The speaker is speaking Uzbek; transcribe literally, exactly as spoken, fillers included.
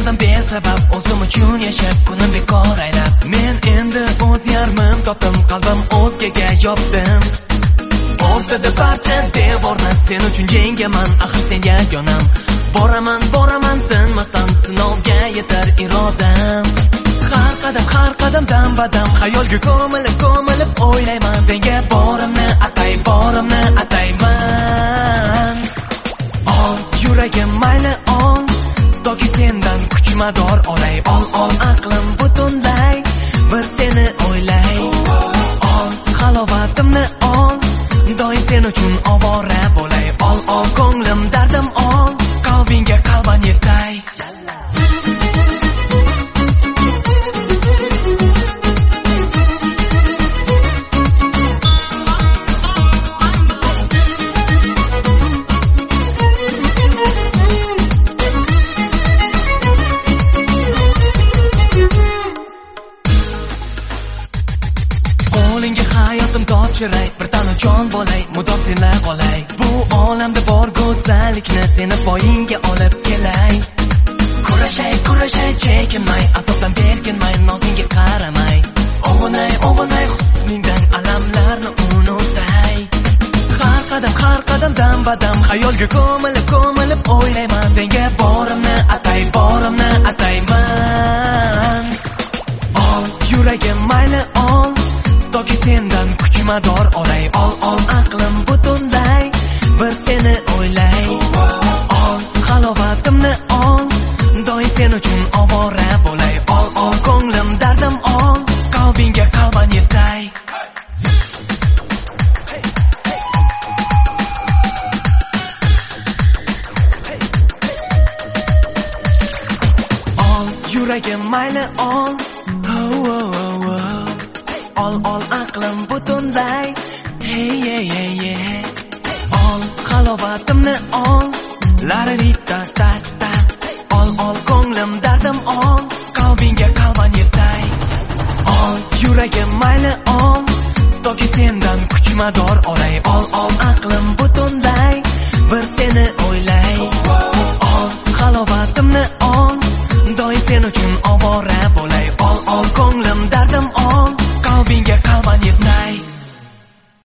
yordam besabab o'zim uchun yashab kunim bekor aylab. Men endi o'z yarmim topdim, qalbim o'zgaga yopdim. O'rtada barcha devorni sen uchun yengaman, axir sen yagonam. Boraman, boraman tinmasdan, sinovga yetar irodam. Har qadam, har qadamdan badam, xayolga ko'milib, ko'milib o'ylayman. Senga borimni atay, borimni atayman. Ol, yuragim mayli ol, toki sendan kuchmador olay. Ol, ol, aqlim butunlay, bir seni o'ylay. Ol, halovatimni ol, doim sen uchun ovora bo'lay. Ol, ol, ko'nglim dardim ol, qalbingga qalban yetay. Topshiray, bir tanu jon bo'lay, mudom senla qolay. Bu olamda bor go'zallikni seni poyingga olib kelay. Kurashay, kurashay, chekinmay, azobdan berkinmay, nozingga qaramay. Ovunay, ovunay, husningdan alamlarni unutay. Har qadam, har qadamdan badam, xayolga ko'milib, ko'milib o'ylayman. Senga borimni atay, borimni atayman. Ol, yuragim mayli ol, toki sendan kuchmador olay. Ol, ol, aqlim butunlay, bir seni o'ylay. Ol, halovatimni ol, doim sen uchun ovora bo'lay. Ol, ol, ko'nglim dardim ol, qalbingga qalban yetay. Ol, yuragim mayli ol, oh, oh, oh, oh. Ol, ol, aqlim butunlay, hey, hey, hey, hey. Ol, halovatimni ol, la-la-li-ta, ta, ta. Ol, ol, ko'nglim dardim ol, qalbingga qalban yetay. Ol, yuragim mayli ol, toki sendan kuchmador olay. Ol, ol, aqlim butunlay, bir seni o'ylay. Ol, halovatimni ol, doim sen uchun ovora bo'lay. Ol, ol, ko'nglim dardim ol, qalbingga